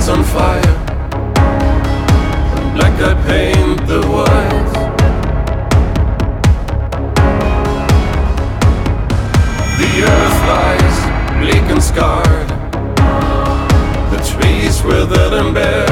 heart's on fire. Black I paint the white. The earth lies bleak and scarred. The trees withered and bare.